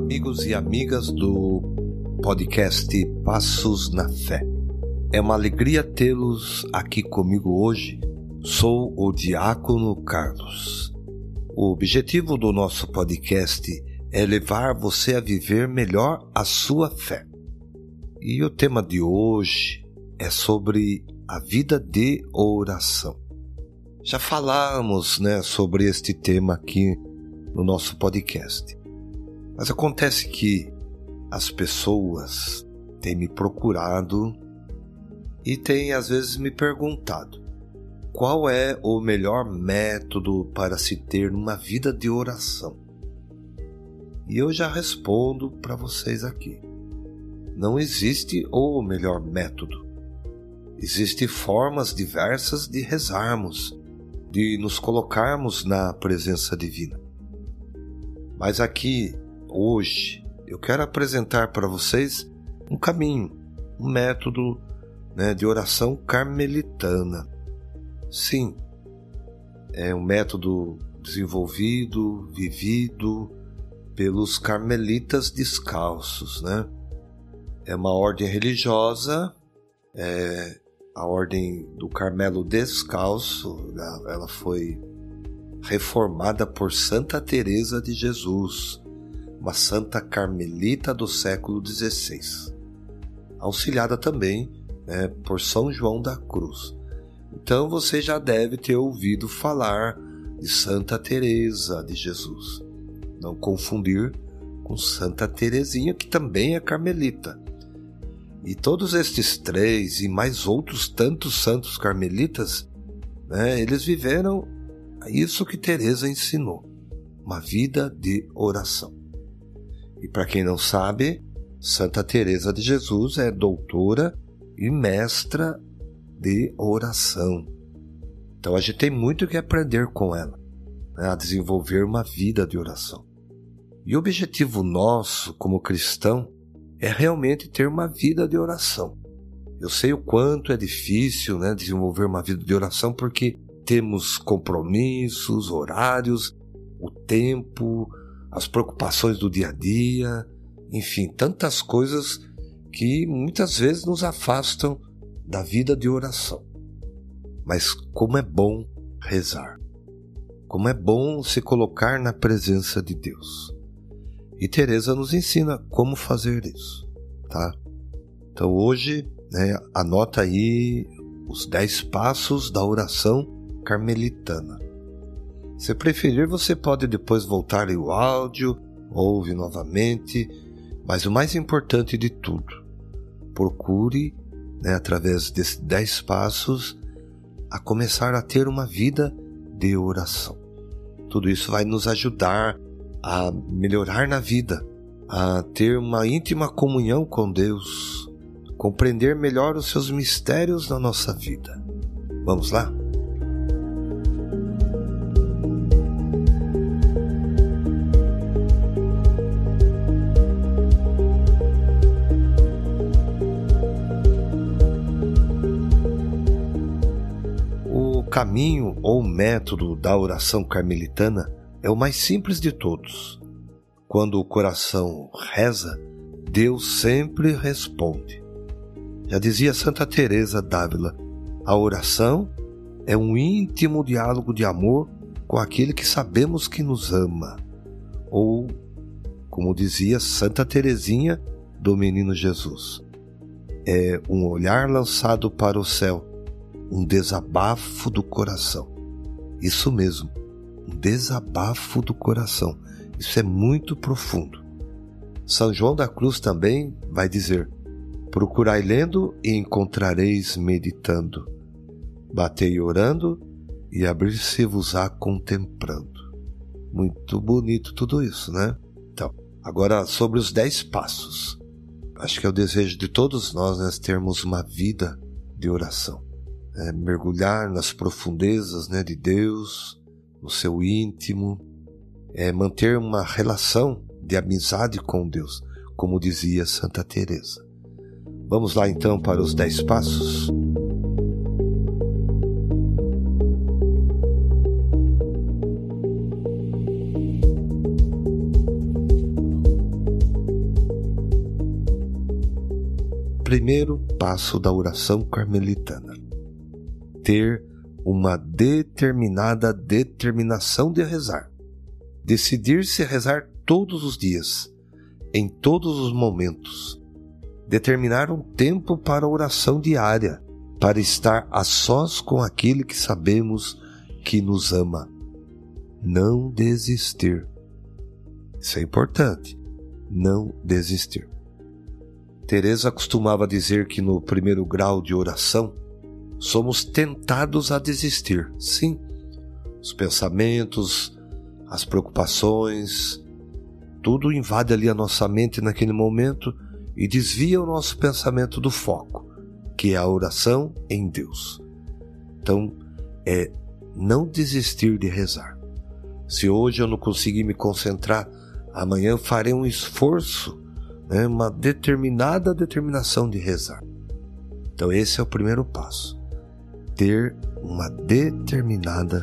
amigos e amigas do podcast Passos na Fé. É uma alegria tê-los aqui comigo hoje. Sou o Diácono Carlos. O objetivo do nosso podcast é levar você a viver melhor a sua fé. E o tema de hoje é sobre a vida de oração. Já falamos, sobre este tema aqui no nosso podcast. Mas acontece que as pessoas têm me procurado e têm às vezes me perguntado qual é o melhor método para se ter uma vida de oração. E eu já respondo para vocês aqui. Não existe o melhor método. Existem formas diversas de rezarmos, de nos colocarmos na presença divina. Mas aqui, hoje, eu quero apresentar para vocês um caminho, um método de oração carmelitana. Sim, é um método desenvolvido, vivido pelos carmelitas descalços. É uma ordem religiosa, a ordem do Carmelo Descalço. Ela foi reformada por Santa Teresa de Jesus, uma santa carmelita do século XVI, auxiliada também por São João da Cruz. Então você já deve ter ouvido falar de Santa Teresa de Jesus. Não confundir com Santa Teresinha, que também é carmelita. E todos estes três e mais outros tantos santos carmelitas, eles viveram isso que Teresa ensinou, uma vida de oração. E para quem não sabe, Santa Teresa de Jesus é doutora e mestra de oração. Então a gente tem muito que aprender com ela, a desenvolver uma vida de oração. E o objetivo nosso como cristão é realmente ter uma vida de oração. Eu sei o quanto é difícil desenvolver uma vida de oração, porque temos compromissos, horários, o tempo, as preocupações do dia a dia, enfim, tantas coisas que muitas vezes nos afastam da vida de oração. Mas como é bom rezar, como é bom se colocar na presença de Deus. E Teresa nos ensina como fazer isso, tá? Então hoje, anota aí os 10 passos da oração carmelitana. Se preferir, você pode depois voltar o áudio, ouve novamente, mas o mais importante de tudo, procure, através desses 10 passos, a começar a ter uma vida de oração. Tudo isso vai nos ajudar a melhorar na vida, a ter uma íntima comunhão com Deus, compreender melhor os seus mistérios na nossa vida. Vamos lá? O caminho ou método da oração carmelitana é o mais simples de todos. Quando o coração reza, Deus sempre responde. Já dizia Santa Teresa d'Ávila, a oração é um íntimo diálogo de amor com aquele que sabemos que nos ama. Ou, como dizia Santa Teresinha do Menino Jesus, é um olhar lançado para o céu, um desabafo do coração. Isso mesmo, um desabafo do coração. Isso é muito profundo. São João da Cruz também vai dizer: procurai lendo e encontrareis meditando. Batei orando e abrir-se-vos-á contemplando. Muito bonito tudo isso, Então, agora sobre os 10 passos. Acho que é o desejo de todos nós, termos uma vida de oração. Mergulhar nas profundezas de Deus, no seu íntimo, manter uma relação de amizade com Deus, como dizia Santa Teresa. Vamos lá então para os 10 passos? primeiro passo da oração carmelitana. Ter uma determinação de rezar. Decidir-se a rezar todos os dias, em todos os momentos. Determinar um tempo para a oração diária, para estar a sós com aquele que sabemos que nos ama. Não desistir. Isso é importante. Não desistir. Teresa costumava dizer que no primeiro grau de oração somos tentados a desistir. Sim, os pensamentos, as preocupações, tudo invade ali a nossa mente naquele momento e desvia o nosso pensamento do foco, que é a oração em Deus. Então, é não desistir de rezar. Se hoje eu não conseguir me concentrar, amanhã eu farei um esforço, uma determinação de rezar. Então esse é o primeiro passo. Ter uma determinação.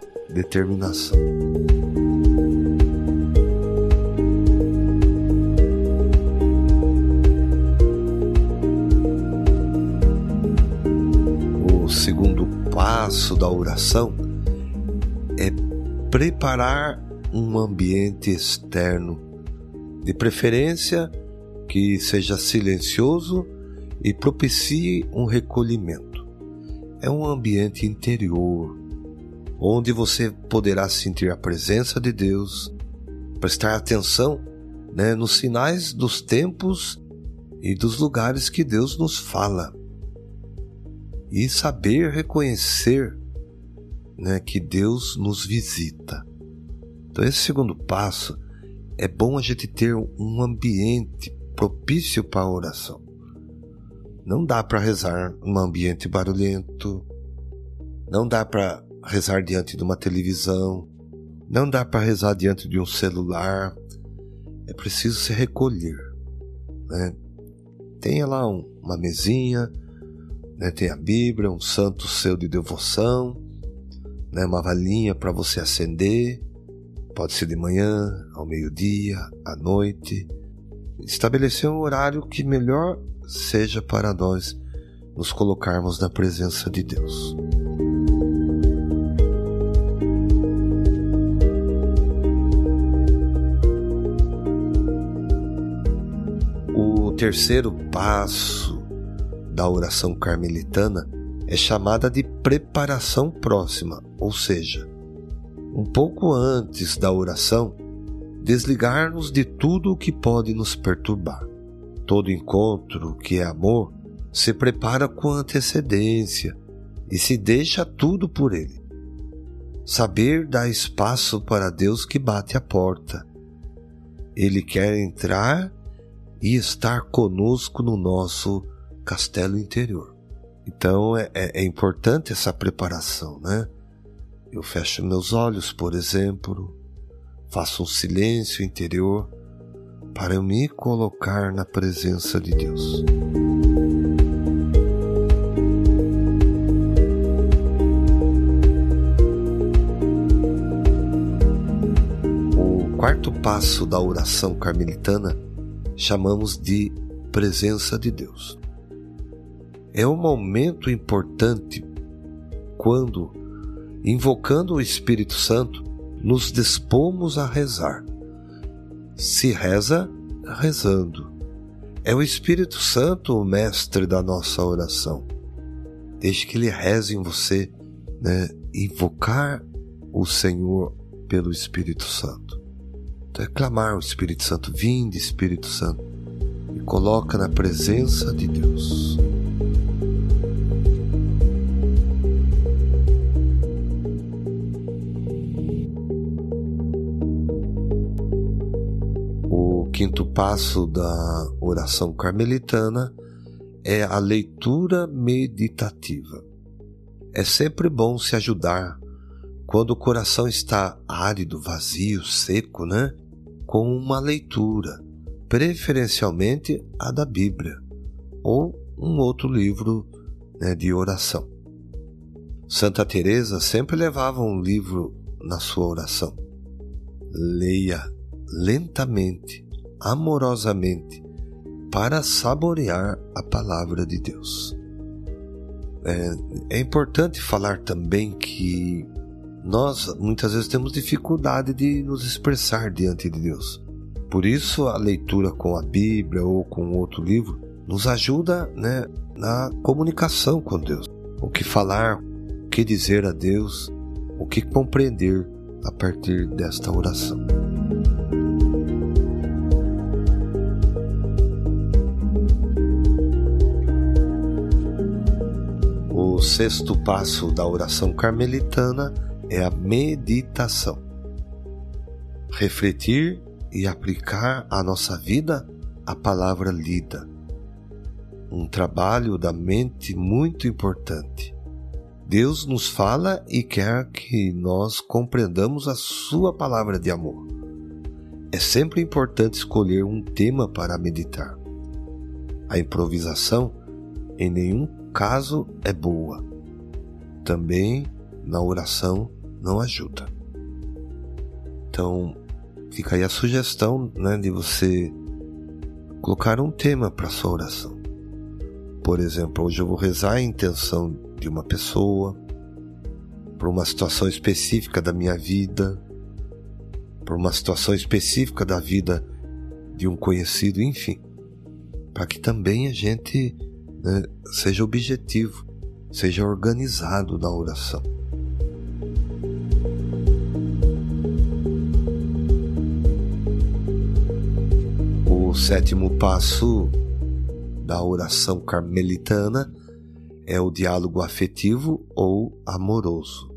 O segundo passo da oração é preparar um ambiente externo, de preferência que seja silencioso e propicie um recolhimento. É um ambiente interior, onde você poderá sentir a presença de Deus, prestar atenção nos sinais dos tempos e dos lugares que Deus nos fala, e saber reconhecer que Deus nos visita. Então esse segundo passo, é bom a gente ter um ambiente propício para a oração. Não dá para rezar num ambiente barulhento, não dá para rezar diante de uma televisão, não dá para rezar diante de um celular. É preciso se recolher. Tenha lá uma mesinha, tem a Bíblia, um santo seu de devoção, uma valinha para você acender. Pode ser de manhã, ao meio-dia, à noite. Estabelecer um horário que melhor seja para nós nos colocarmos na presença de Deus. O terceiro passo da oração carmelitana é chamada de preparação próxima, ou seja, um pouco antes da oração, desligar-nos de tudo o que pode nos perturbar. Todo encontro que é amor se prepara com antecedência e se deixa tudo por ele. Saber dar espaço para Deus que bate a porta. Ele quer entrar e estar conosco no nosso castelo interior. Então é importante essa preparação, Eu fecho meus olhos, por exemplo, faço um silêncio interior para eu me colocar na presença de Deus. O quarto passo da oração carmelitana chamamos de presença de Deus. É um momento importante quando, invocando o Espírito Santo, nos dispomos a rezar. Se reza, rezando. É o Espírito Santo o mestre da nossa oração. Deixe que Ele reze em você, invocar o Senhor pelo Espírito Santo. Então é clamar o Espírito Santo, vinde Espírito Santo, e coloca na presença de Deus. O quinto passo da oração carmelitana é a leitura meditativa. É sempre bom se ajudar quando o coração está árido, vazio, seco, com uma leitura, preferencialmente a da Bíblia ou um outro livro de oração. Santa Teresa sempre levava um livro na sua oração. Leia lentamente, amorosamente, para saborear a palavra de Deus. É importante falar também que nós muitas vezes temos dificuldade de nos expressar diante de Deus. Por isso a leitura com a Bíblia ou com outro livro nos ajuda, na comunicação com Deus. O que falar, o que dizer a Deus, o que compreender a partir desta oração. O sexto passo da oração carmelitana é a meditação. Refletir e aplicar à nossa vida a palavra lida. Um trabalho da mente muito importante. Deus nos fala e quer que nós compreendamos a sua palavra de amor. É sempre importante escolher um tema para meditar. A improvisação em nenhum caso é boa. Também na oração não ajuda. Então, fica aí a sugestão, de você colocar um tema para a sua oração. Por exemplo, hoje eu vou rezar a intenção de uma pessoa, por uma situação específica da minha vida, por uma situação específica da vida de um conhecido, enfim, para que também a gente seja objetivo, seja organizado na oração. O sétimo passo da oração carmelitana é o diálogo afetivo ou amoroso.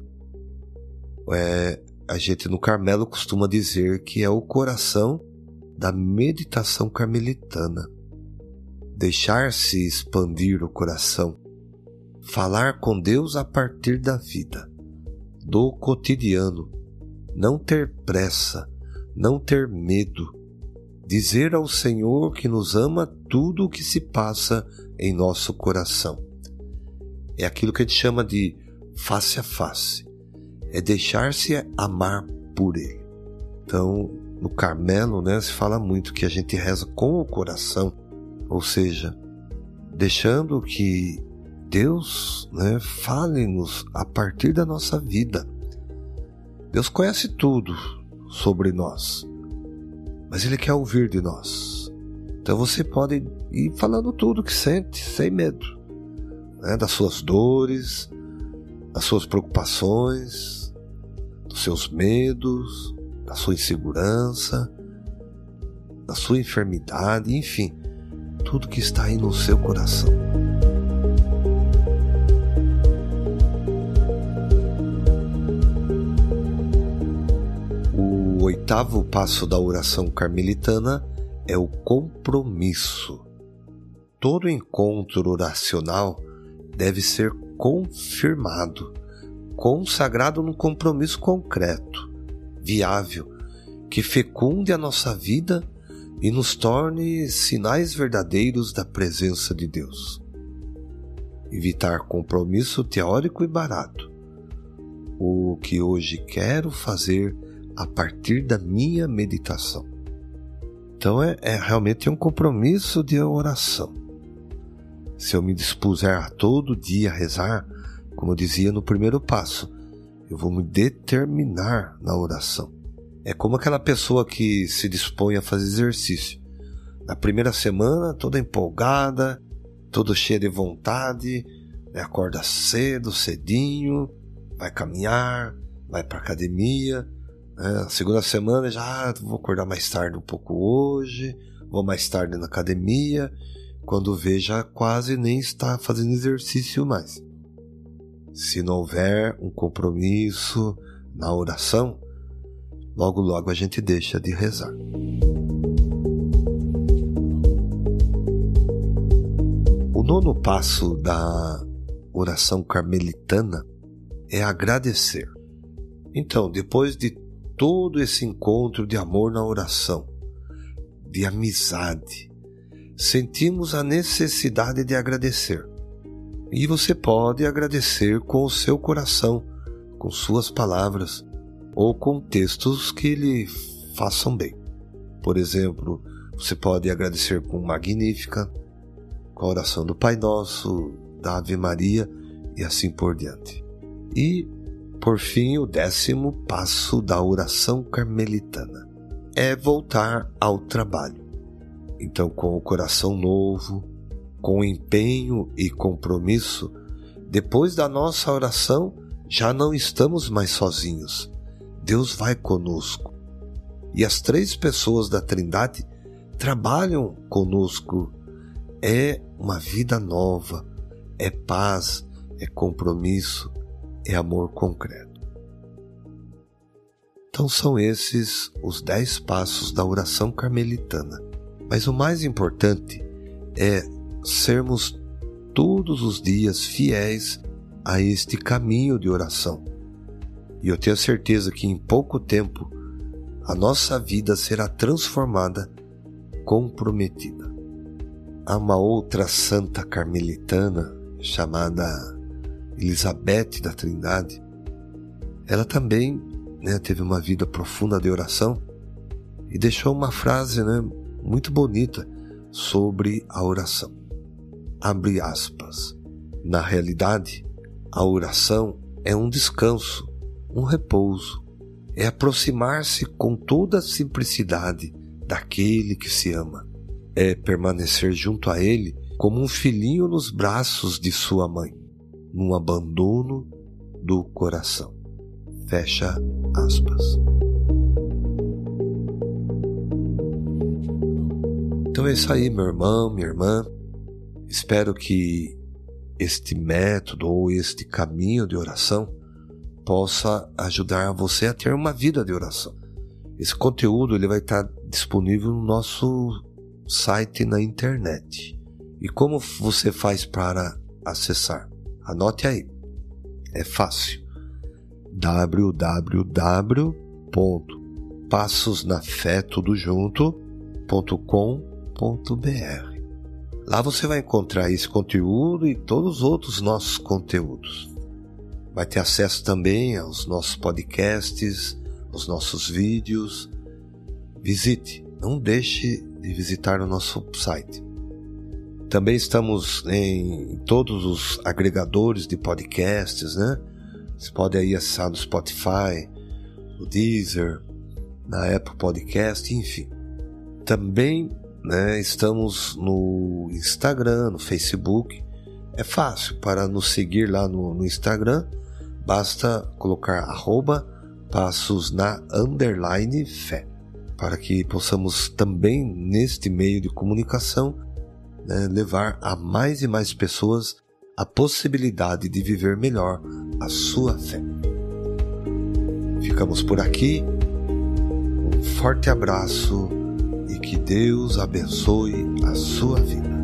A gente no Carmelo costuma dizer que é o coração da meditação carmelitana. Deixar-se expandir o coração, falar com Deus a partir da vida, do cotidiano, não ter pressa, não ter medo, dizer ao Senhor que nos ama tudo o que se passa em nosso coração. É aquilo que a gente chama de face a face, é deixar-se amar por Ele. Então, no Carmelo, se fala muito que a gente reza com o coração, ou seja, deixando que Deus fale-nos a partir da nossa vida. Deus conhece tudo sobre nós, mas Ele quer ouvir de nós. Então você pode ir falando tudo que sente, sem medo, das suas dores, das suas preocupações, dos seus medos, da sua insegurança, da sua enfermidade, enfim, tudo que está aí no seu coração. O oitavo passo da oração carmelitana é o compromisso. Todo encontro oracional deve ser confirmado, consagrado num compromisso concreto, viável, que fecunde a nossa vida e nos torne sinais verdadeiros da presença de Deus. Evitar compromisso teórico e barato. O que hoje quero fazer a partir da minha meditação. Então é realmente um compromisso de oração. Se eu me dispuser a todo dia rezar, como eu dizia no primeiro passo, eu vou me determinar na oração. É como aquela pessoa que se dispõe a fazer exercício. Na primeira semana, toda empolgada, toda cheia de vontade, acorda cedo, cedinho, vai caminhar, vai para a academia. A segunda semana já vou acordar mais tarde um pouco hoje, vou mais tarde na academia. Quando vê, já quase nem está fazendo exercício mais. Se não houver um compromisso na oração, logo logo a gente deixa de rezar. O nono passo da oração carmelitana é agradecer. Então, depois de todo esse encontro de amor na oração, de amizade, sentimos a necessidade de agradecer. E você pode agradecer com o seu coração, com suas palavras, ou com textos que lhe façam bem. Por exemplo, Você pode agradecer com Magnífica, com a oração do Pai Nosso, da Ave Maria e assim por diante. E, por fim, o 10º passo da oração carmelitana é voltar ao trabalho. Então, com o coração novo, com empenho e compromisso, depois da nossa oração, já não estamos mais sozinhos. Deus vai conosco. E as 3 pessoas da Trindade trabalham conosco. É uma vida nova, é paz, é compromisso, é amor concreto. Então são esses os 10 passos da oração carmelitana. Mas o mais importante é sermos todos os dias fiéis a este caminho de oração. E eu tenho certeza que em pouco tempo a nossa vida será transformada, comprometida. Há uma outra santa carmelitana chamada Elizabeth da Trindade. Ela também teve uma vida profunda de oração e deixou uma frase muito bonita sobre a oração. Abre aspas. Na realidade, a oração é um descanso, um repouso. É aproximar-se com toda a simplicidade daquele que se ama. É permanecer junto a ele como um filhinho nos braços de sua mãe, num abandono do coração. Fecha aspas. Então é isso aí, meu irmão, minha irmã. Espero que este método ou este caminho de oração possa ajudar você a ter uma vida de oração. Esse conteúdo ele vai estar disponível no nosso site na internet. E como você faz para acessar? Anote aí. É fácil. www.passosnafé.com.br. Lá você vai encontrar esse conteúdo e todos os outros nossos conteúdos. Vai ter acesso também aos nossos podcasts, aos nossos vídeos. Visite, não deixe de visitar o nosso site. Também estamos em todos os agregadores de podcasts, Você pode aí acessar no Spotify, no Deezer, na Apple Podcast, enfim. Também estamos no Instagram, no Facebook. É fácil para nos seguir lá no Instagram. Basta colocar @passosna_fé para que possamos também neste meio de comunicação levar a mais e mais pessoas a possibilidade de viver melhor a sua fé. Ficamos por aqui. Um forte abraço e que Deus abençoe a sua vida.